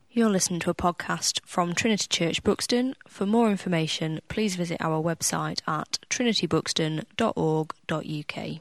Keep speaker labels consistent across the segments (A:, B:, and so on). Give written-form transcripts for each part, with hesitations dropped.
A: You're listening to a podcast from Trinity Church Buxton. For more information, please visit our website at trinitybuxton.org.uk.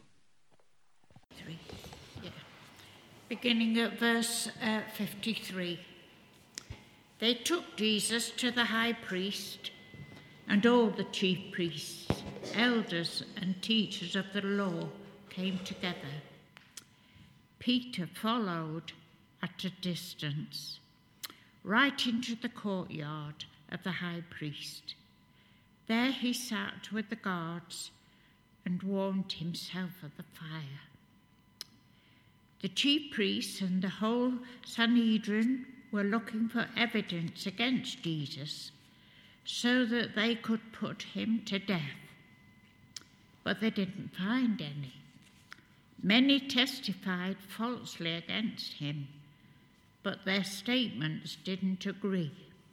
B: Beginning at verse 53. They took Jesus to the high priest, and all the chief priests, elders and teachers of the law came together. Peter followed at a distance, right into the courtyard of the high priest. There he sat with the guards and warmed himself at the fire. The chief priests and the whole Sanhedrin were looking for evidence against Jesus so that they could put him to death. But they didn't find any. Many testified falsely against him, but their statements didn't agree.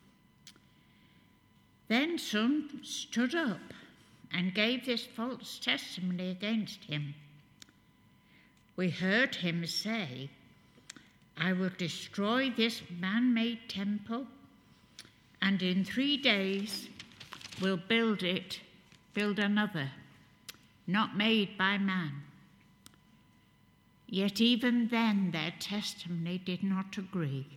B: Then some stood up and gave this false testimony against him. We heard him say, "I will destroy this man-made temple, and in 3 days will build another, not made by man." Yet even then their testimony did not agree.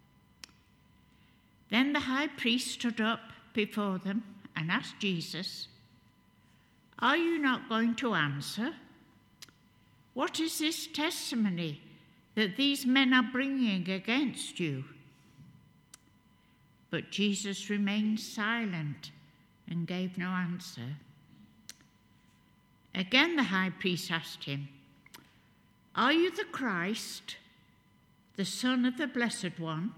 B: Then the high priest stood up before them and asked Jesus, "Are you not going to answer? What is this testimony that these men are bringing against you?" But Jesus remained silent and gave no answer. Again the high priest asked him, "Are you the Christ, the Son of the Blessed One?"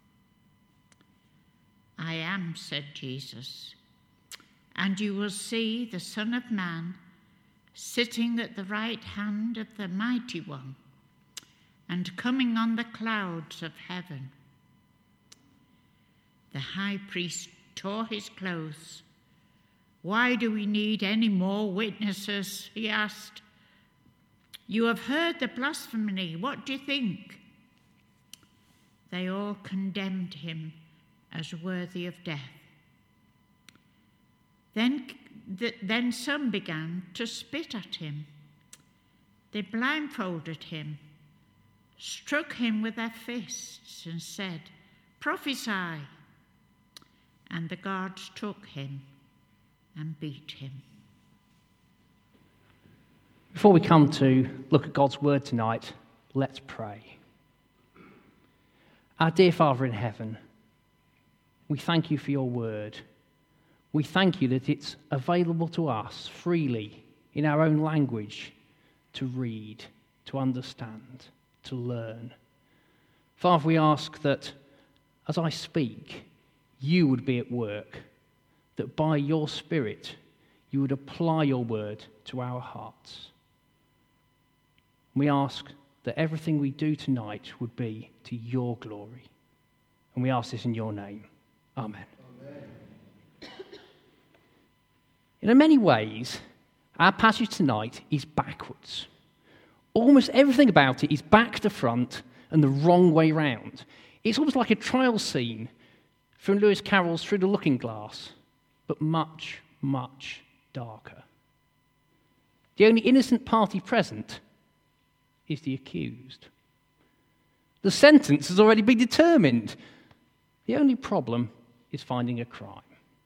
B: "I am," said Jesus, "and you will see the Son of Man sitting at the right hand of the Mighty One and coming on the clouds of heaven." The high priest tore his clothes. "Why do we need any more witnesses?" he asked. "You have heard the blasphemy. What do you think?" They all condemned him as worthy of death. Then some began to spit at him. They blindfolded him, struck him with their fists, and said, "Prophesy." And the guards took him and beat him.
C: Before we come to look at God's word tonight, let's pray. Our dear Father in heaven, we thank you for your word. We thank you that it's available to us freely in our own language to read, to understand, to learn. Father, we ask that as I speak, you would be at work, that by your Spirit you would apply your word to our hearts. We ask that everything we do tonight would be to your glory. And we ask this in your name. Amen. Amen. In many ways, our passage tonight is backwards. Almost everything about it is back to front and the wrong way round. It's almost like a trial scene from Lewis Carroll's Through the Looking Glass, but much, much darker. The only innocent party present is the accused. The sentence has already been determined. The only problem is finding a crime.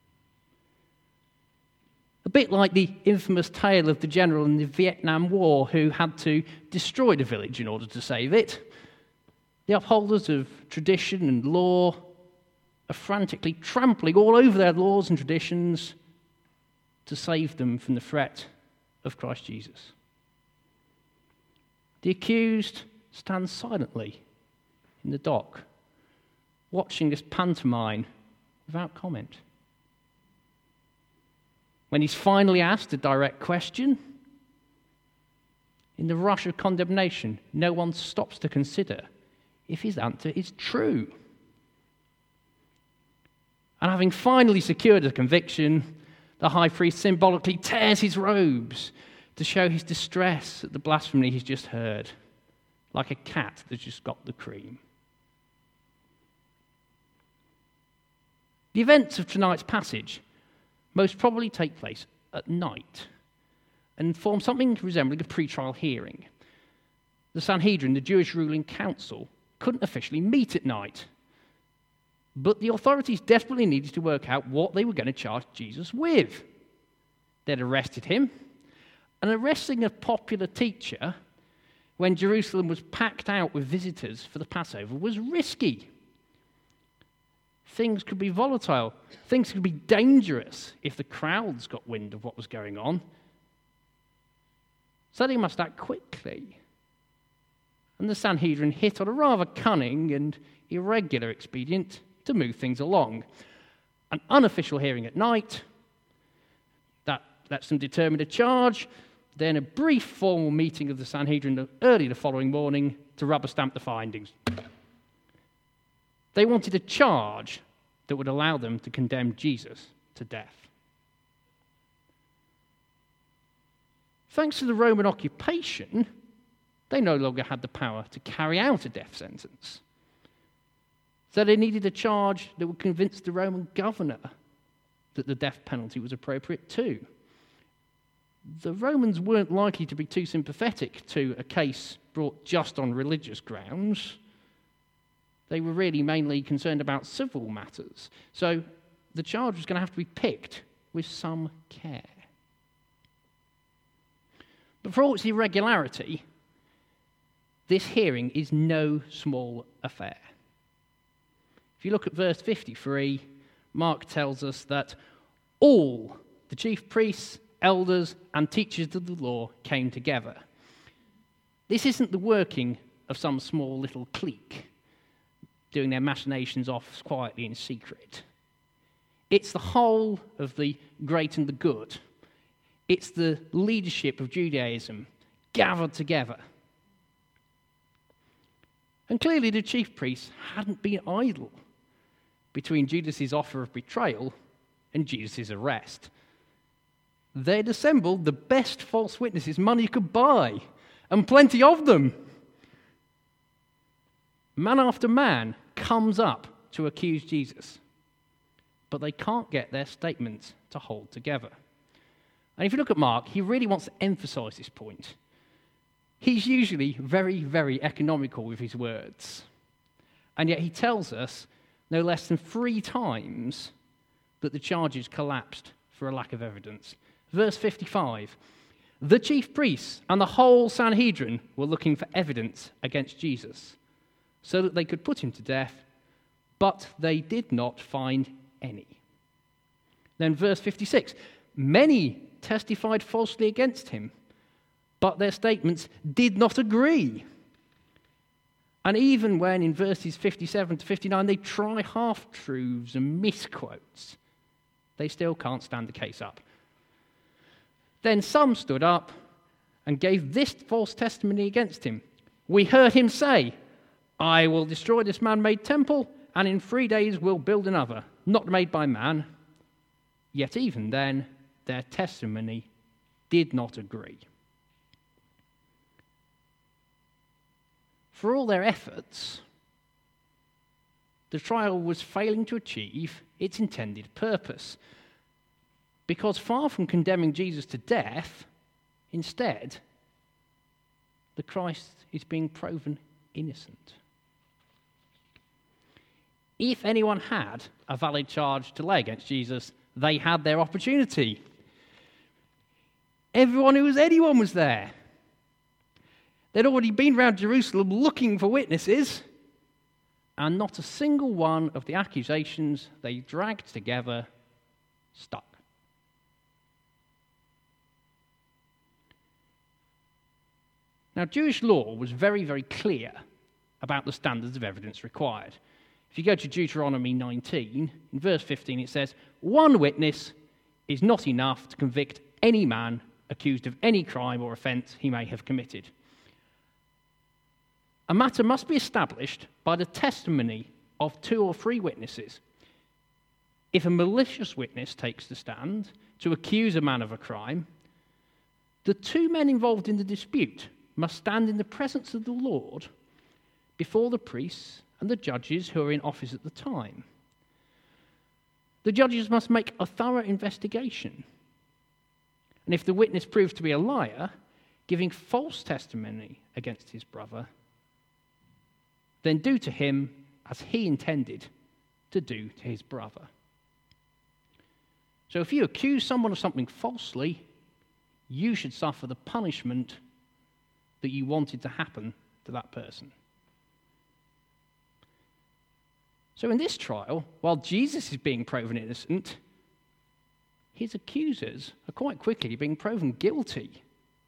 C: A bit like the infamous tale of the general in the Vietnam War who had to destroy the village in order to save it. The upholders of tradition and law are frantically trampling all over their laws and traditions to save them from the threat of Christ Jesus. The accused stands silently in the dock, watching this pantomime without comment. When he's finally asked a direct question, in the rush of condemnation, no one stops to consider if his answer is true. And having finally secured a conviction, the high priest symbolically tears his robes to show his distress at the blasphemy he's just heard, like a cat that's just got the cream. The events of tonight's passage most probably take place at night and form something resembling a pre-trial hearing. The Sanhedrin, the Jewish ruling council, couldn't officially meet at night, but the authorities desperately needed to work out what they were going to charge Jesus with. They'd arrested him, and arresting a popular teacher when Jerusalem was packed out with visitors for the Passover was risky. Things could be volatile. Things could be dangerous if the crowds got wind of what was going on. So they must act quickly. And the Sanhedrin hit on a rather cunning and irregular expedient to move things along. An unofficial hearing at night, that lets them determine a charge, then a brief formal meeting of the Sanhedrin early the following morning to rubber stamp the findings. They wanted a charge that would allow them to condemn Jesus to death. Thanks to the Roman occupation, they no longer had the power to carry out a death sentence. So they needed a charge that would convince the Roman governor that the death penalty was appropriate too. The Romans weren't likely to be too sympathetic to a case brought just on religious grounds. They were really mainly concerned about civil matters. So the charge was going to have to be picked with some care. But for all its irregularity, this hearing is no small affair. If you look at verse 53, Mark tells us that all the chief priests, elders, and teachers of the law came together. This isn't the working of some small little clique doing their machinations off quietly in secret. It's the whole of the great and the good. It's the leadership of Judaism gathered together. And clearly the chief priests hadn't been idle between Judas' offer of betrayal and Jesus' arrest. They'd assembled the best false witnesses money could buy, and plenty of them. Man after man comes up to accuse Jesus, but they can't get their statements to hold together. And if you look at Mark, he really wants to emphasize this point. He's usually very, very economical with his words, and yet he tells us no less than 3 times that the charges collapsed for a lack of evidence. Verse 55, the chief priests and the whole Sanhedrin were looking for evidence against Jesus so that they could put him to death, but they did not find any. Then verse 56, many testified falsely against him, but their statements did not agree. And even when in verses 57 to 59 they try half-truths and misquotes, they still can't stand the case up. Then some stood up and gave this false testimony against him. We heard him say, I will destroy this man-made temple, and in 3 days will build another, not made by man. Yet even then, their testimony did not agree. For all their efforts, the trial was failing to achieve its intended purpose. Because far from condemning Jesus to death, instead, the Christ is being proven innocent. If anyone had a valid charge to lay against Jesus, they had their opportunity. Anyone was there. They'd already been around Jerusalem looking for witnesses, and not a single one of the accusations they dragged together stuck. Now, Jewish law was very, very clear about the standards of evidence required. If you go to Deuteronomy 19, in verse 15 it says, one witness is not enough to convict any man accused of any crime or offence he may have committed. A matter must be established by the testimony of 2 or 3 witnesses. If a malicious witness takes the stand to accuse a man of a crime, the 2 men involved in the dispute must stand in the presence of the Lord before the priests and the judges who are in office at the time. The judges must make a thorough investigation. And if the witness proves to be a liar, giving false testimony against his brother, then do to him as he intended to do to his brother. So if you accuse someone of something falsely, you should suffer the punishment that you wanted to happen to that person. So in this trial, while Jesus is being proven innocent, his accusers are quite quickly being proven guilty.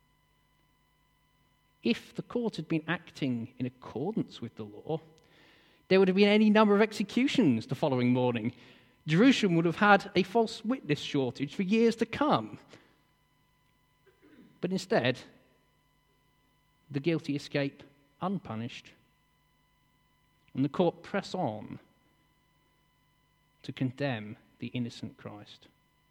C: If the court had been acting in accordance with the law, there would have been any number of executions the following morning. Jerusalem would have had a false witness shortage for years to come. But instead, the guilty escape unpunished, and the court press on to condemn the innocent Christ.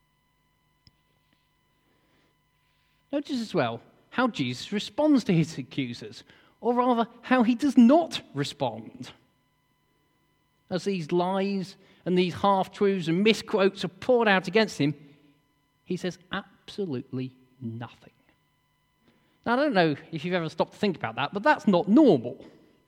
C: Notice as well how Jesus responds to his accusers, or rather, how he does not respond. As these lies and these half-truths and misquotes are poured out against him, he says absolutely nothing. Now, I don't know if you've ever stopped to think about that, but that's not normal.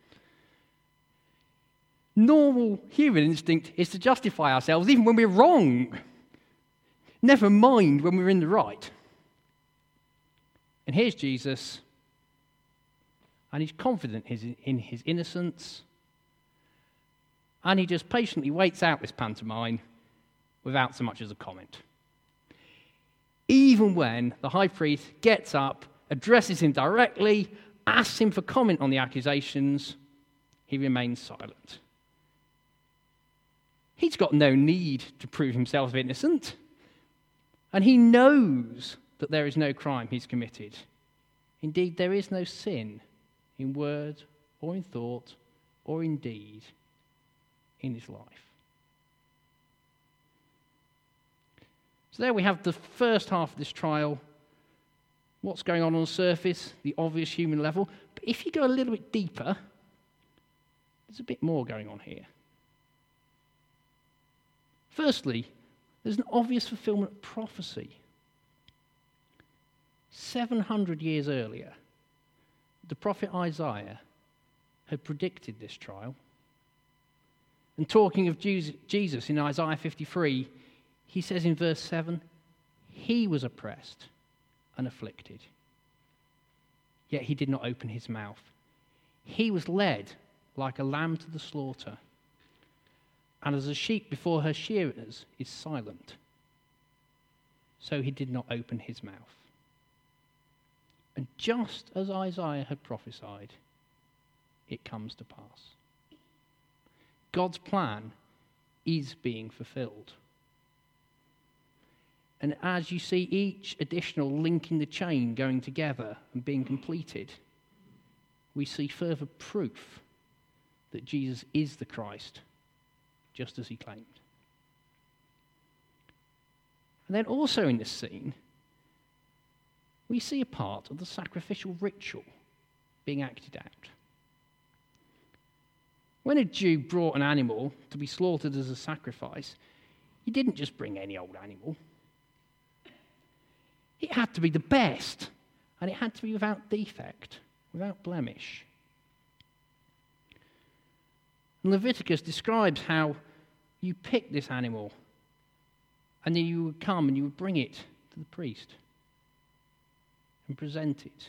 C: Normal human instinct is to justify ourselves even when we're wrong. Never mind when we're in the right. And here's Jesus, and he's confident in his innocence, and he just patiently waits out this pantomime without so much as a comment. Even when the high priest gets up, addresses him directly, asks him for comment on the accusations, he remains silent. He's got no need to prove himself innocent, and he knows that there is no crime he's committed. Indeed, there is no sin in word or in thought or in deed in his life. So there we have the first half of this trial. What's going on the surface, the obvious human level. But if you go a little bit deeper, there's a bit more going on here. Firstly, there's an obvious fulfillment of prophecy. 700 years earlier, the prophet Isaiah had predicted this trial. And talking of Jesus in Isaiah 53, he says in verse 7, he was oppressed and afflicted, yet he did not open his mouth. He was led like a lamb to the slaughter, and as a sheep before her shearers is silent, so he did not open his mouth. And just as Isaiah had prophesied, it comes to pass. God's plan is being fulfilled. And as you see each additional link in the chain going together and being completed, we see further proof that Jesus is the Christ, just as he claimed. And then also in this scene, we see a part of the sacrificial ritual being acted out. When a Jew brought an animal to be slaughtered as a sacrifice, he didn't just bring any old animal. It had to be the best, and it had to be without defect, without blemish. And Leviticus describes how you pick this animal, and then you would come and you would bring it to the priest and present it.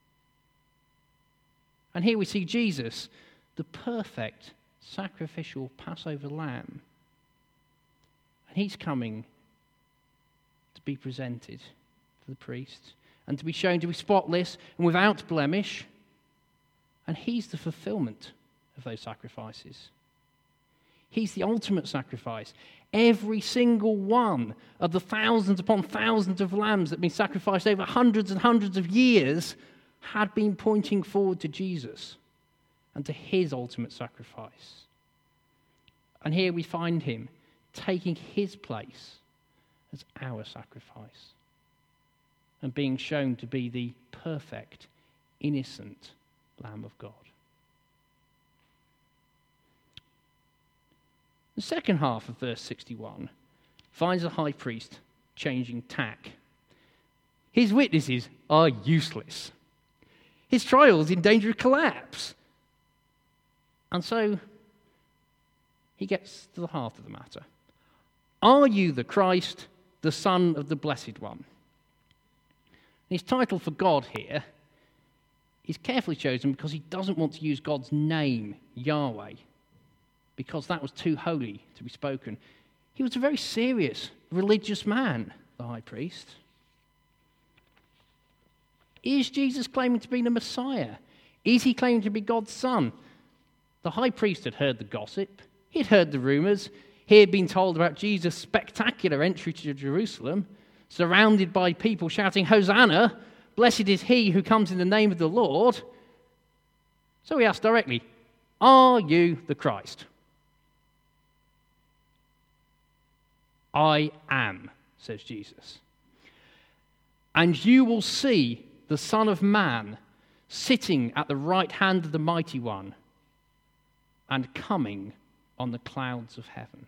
C: And here we see Jesus, the perfect sacrificial Passover lamb. And he's coming to be presented to the priest and to be shown to be spotless and without blemish. And he's the fulfillment of those sacrifices. He's the ultimate sacrifice. Every single one of the thousands upon thousands of lambs that have been sacrificed over hundreds and hundreds of years had been pointing forward to Jesus and to his ultimate sacrifice. And here we find him taking his place as our sacrifice and being shown to be the perfect, innocent Lamb of God. The second half of verse 61 finds the high priest changing tack. His witnesses are useless. His trial is in danger of collapse. And so he gets to the heart of the matter. Are you the Christ, the Son of the Blessed One? His title for God here is carefully chosen because he doesn't want to use God's name, Yahweh, because that was too holy to be spoken. He was a very serious, religious man, the high priest. Is Jesus claiming to be the Messiah? Is he claiming to be God's son? The high priest had heard the gossip. He'd heard the rumors. He had been told about Jesus' spectacular entry to Jerusalem, surrounded by people shouting, "Hosanna! Blessed is he who comes in the name of the Lord." So he asked directly, "Are you the Christ?" "I am," says Jesus. "And you will see the Son of Man sitting at the right hand of the Mighty One and coming on the clouds of heaven."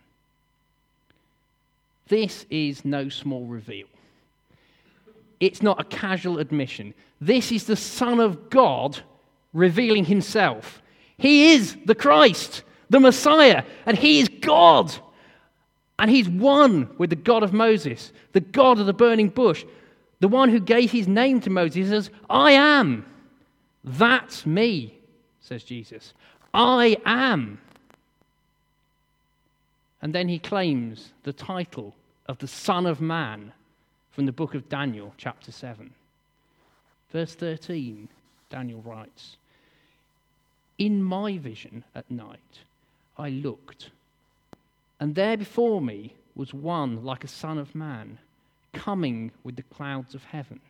C: This is no small reveal. It's not a casual admission. This is the Son of God revealing himself. He is the Christ, the Messiah, and he is God. And he's one with the God of Moses, the God of the burning bush, the one who gave his name to Moses as "I am." That's me, says Jesus. I am. And then he claims the title of the Son of Man from the book of Daniel, chapter 7. Verse 13, Daniel writes, "In my vision at night I looked, and there before me was one like a son of man, coming with the clouds of heaven.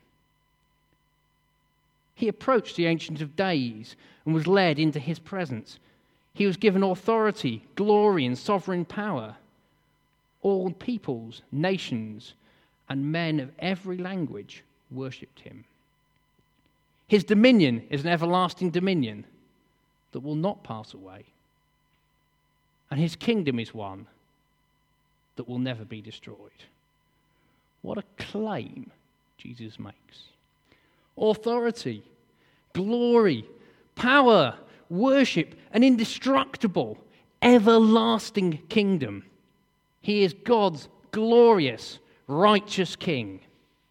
C: He approached the Ancient of Days and was led into his presence. He was given authority, glory, and sovereign power. All peoples, nations, and men of every language worshipped him. His dominion is an everlasting dominion that will not pass away, and his kingdom is one that will never be destroyed." What a claim Jesus makes. Authority, glory, power, worship, an indestructible, everlasting kingdom. He is God's glorious, righteous King.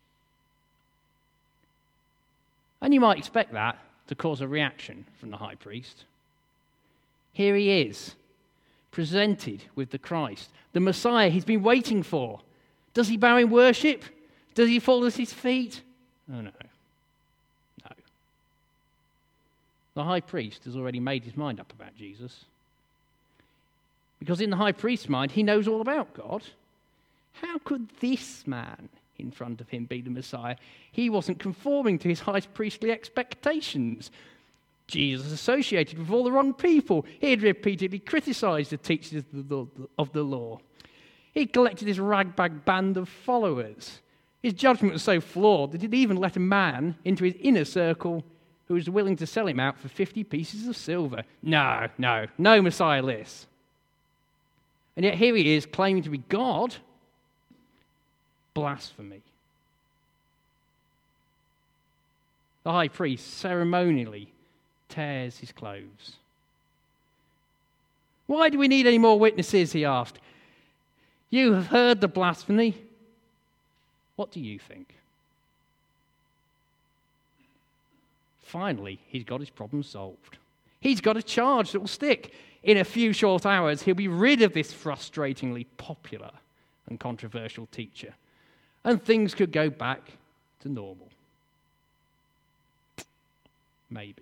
C: And you might expect that to cause a reaction from the high priest. Here he is, presented with the Christ, the Messiah he's been waiting for. Does he bow in worship? Does he fall at his feet? Oh, no. No. The high priest has already made his mind up about Jesus. Because in the high priest's mind, he knows all about God. How could this man in front of him be the Messiah? He wasn't conforming to his high priestly expectations. Jesus associated with all the wrong people. He had repeatedly criticized the teachers of the law. He collected this ragbag band of followers. His judgment was so flawed that he'd even let a man into his inner circle who was willing to sell him out for 50 pieces of silver. No Messiah-less. And yet here he is claiming to be God. Blasphemy. The high priest ceremonially tears his clothes. "Why do we need any more witnesses?" he asked. "You have heard the blasphemy. What do you think?" Finally, he's got his problem solved. He's got a charge that will stick. In a few short hours, he'll be rid of this frustratingly popular and controversial teacher, and things could go back to normal. Maybe.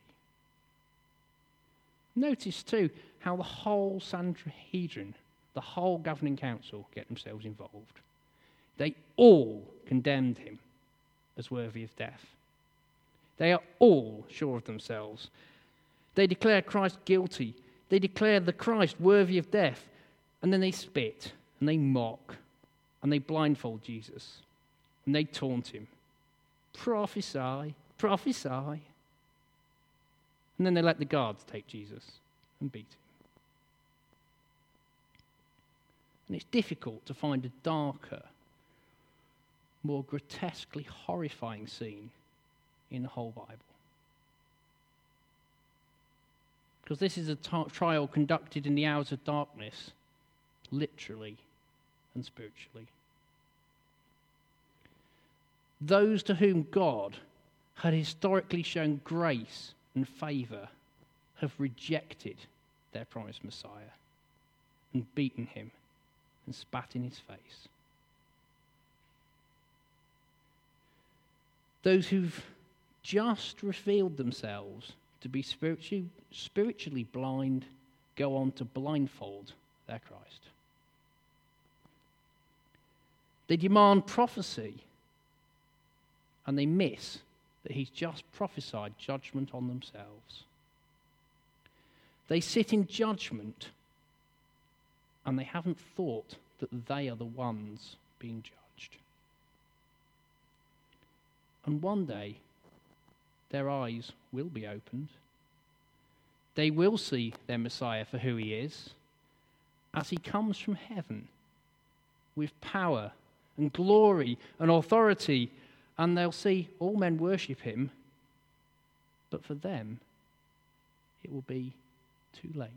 C: Notice, too, how the whole Sanhedrin, the whole governing council, get themselves involved. They all condemned him as worthy of death. They are all sure of themselves. They declare Christ guilty. They declare the Christ worthy of death. And then they spit, and they mock, and they blindfold Jesus, and they taunt him. "Prophesy, prophesy." And then they let the guards take Jesus and beat him. And it's difficult to find a darker, more grotesquely horrifying scene in the whole Bible. Because this is a trial conducted in the hours of darkness, literally and spiritually. Those to whom God had historically shown grace and favour have rejected their promised Messiah and beaten him and spat in his face. Those who've just revealed themselves to be spiritually blind go on to blindfold their Christ. They demand prophecy, and they miss that he's just prophesied judgment on themselves. They sit in judgment, and they haven't thought that they are the ones being judged. And one day, their eyes will be opened. They will see their Messiah for who he is, as he comes from heaven with power and glory and authority, and they'll see all men worship him, but for them, it will be too late.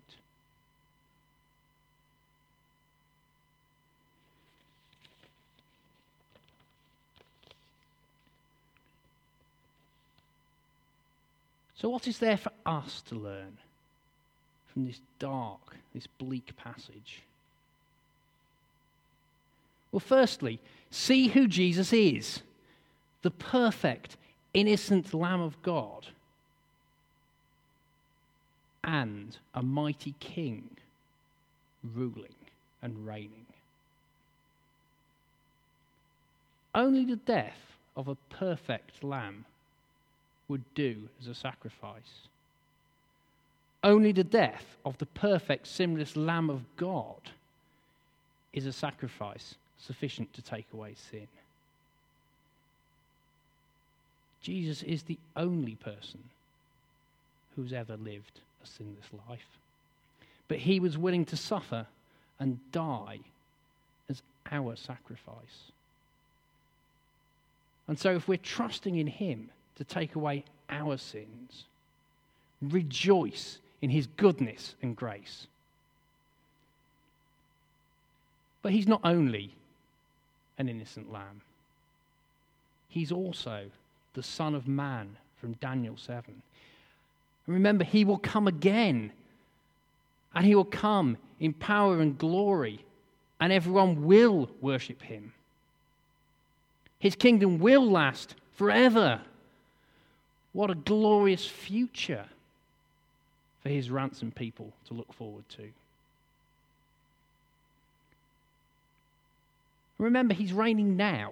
C: So what is there for us to learn from this dark, this bleak passage? Well, firstly, see who Jesus is, the perfect, innocent Lamb of God, and a mighty King ruling and reigning. Only the death of a perfect lamb would do as a sacrifice. Only the death of the perfect, sinless Lamb of God is a sacrifice sufficient to take away sin. Jesus is the only person who's ever lived a sinless life. But he was willing to suffer and die as our sacrifice. And so if we're trusting in him to take away our sins, rejoice in his goodness and grace. But he's not only an innocent lamb. He's also the Son of Man from Daniel 7. And remember, he will come again. And he will come in power and glory. And everyone will worship him. His kingdom will last forever. What a glorious future for his ransomed people to look forward to. Remember, he's reigning now.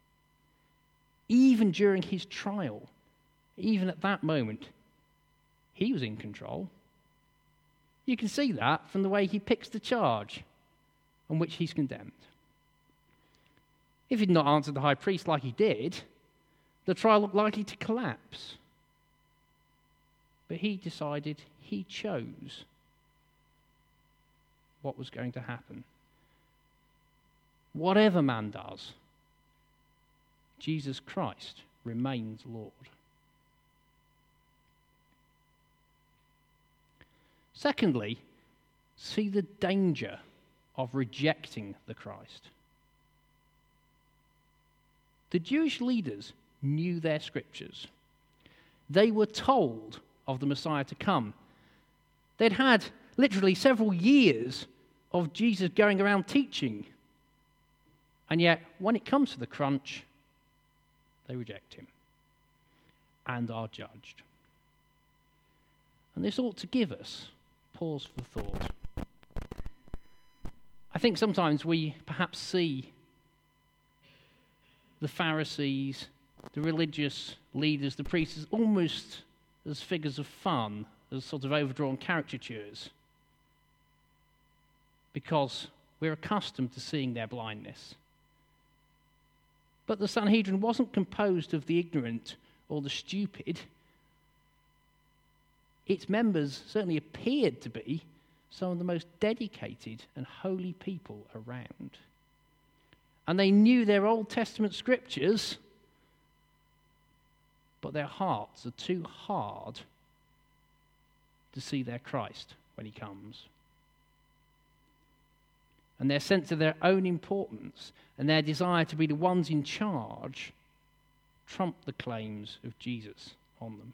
C: Even during his trial, even at that moment, he was in control. You can see that from the way he picks the charge on which he's condemned. If he'd not answered the high priest like he did, the trial looked likely to collapse. But he decided, he chose what was going to happen. Whatever man does, Jesus Christ remains Lord. Secondly, see the danger of rejecting the Christ. The Jewish leaders knew their scriptures. They were told of the Messiah to come. They'd had literally several years of Jesus going around teaching. And yet, when it comes to the crunch, they reject him and are judged. And this ought to give us pause for thought. I think sometimes we perhaps see the Pharisees, the religious leaders, the priests, almost as figures of fun, as sort of overdrawn caricatures, because we're accustomed to seeing their blindness. But the Sanhedrin wasn't composed of the ignorant or the stupid. Its members certainly appeared to be, some of the most dedicated and holy people around. And they knew their Old Testament scriptures, but their hearts are too hard to see their Christ when he comes. And their sense of their own importance and their desire to be the ones in charge trump the claims of Jesus on them.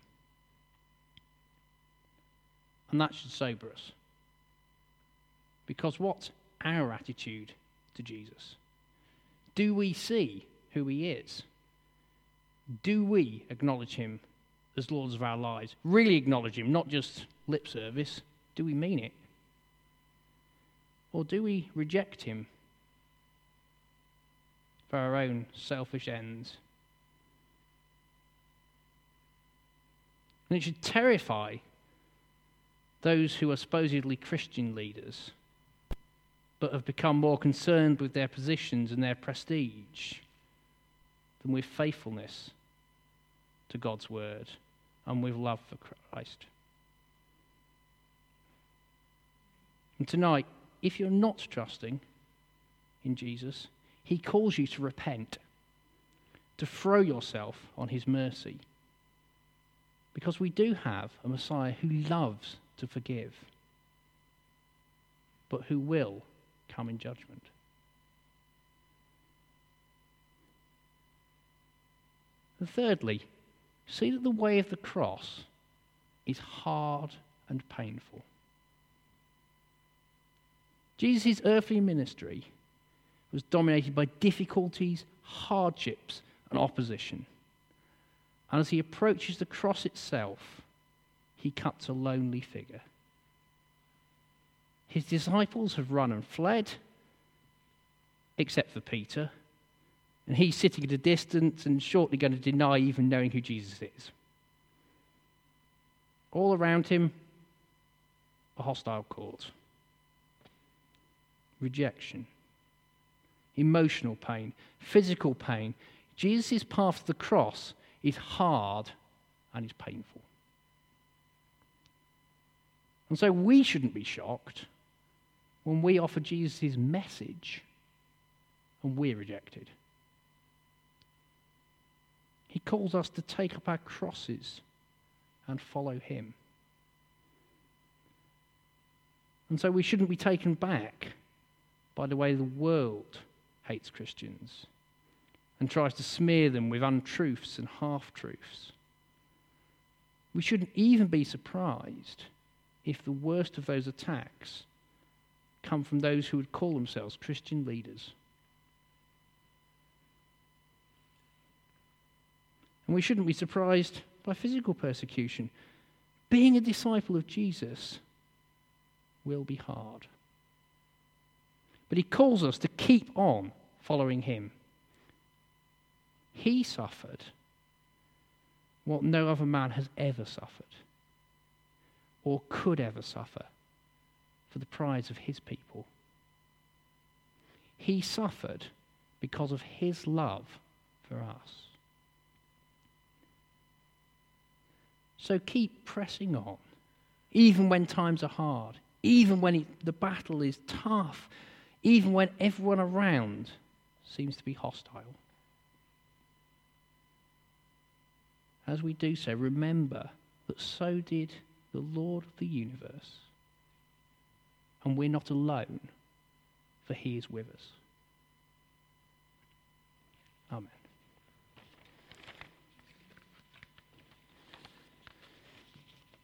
C: And that should sober us. Because what's our attitude to Jesus? Do we see who he is? Do we acknowledge him as Lord of our lives? Really acknowledge him, not just lip service. Do we mean it? Or do we reject him for our own selfish ends? And it should terrify those who are supposedly Christian leaders, but have become more concerned with their positions and their prestige than with faithfulness to God's word and with love for Christ. And tonight, if you're not trusting in Jesus, he calls you to repent, to throw yourself on his mercy. Because we do have a Messiah who loves to forgive, but who will come in judgment. And thirdly, see that the way of the cross is hard and painful. Jesus' earthly ministry was dominated by difficulties, hardships, and opposition. And as he approaches the cross itself, he cuts a lonely figure. His disciples have run and fled, except for Peter, and he's sitting at a distance and shortly going to deny even knowing who Jesus is. All around him, a hostile court. Rejection, emotional pain, physical pain. Jesus' path to the cross is hard and is painful. And so we shouldn't be shocked when we offer Jesus' message and we're rejected. He calls us to take up our crosses and follow him. And so we shouldn't be taken back by the way the world hates Christians and tries to smear them with untruths and half-truths. We shouldn't even be surprised if the worst of those attacks come from those who would call themselves Christian leaders. And we shouldn't be surprised by physical persecution. Being a disciple of Jesus will be hard. But he calls us to keep on following him. He suffered what no other man has ever suffered or could ever suffer for the prize of his people. He suffered because of his love for us. So keep pressing on, even when times are hard, even when the battle is tough, even when everyone around seems to be hostile. As we do so, remember that so did the Lord of the universe. And we're not alone, for he is with us. Amen.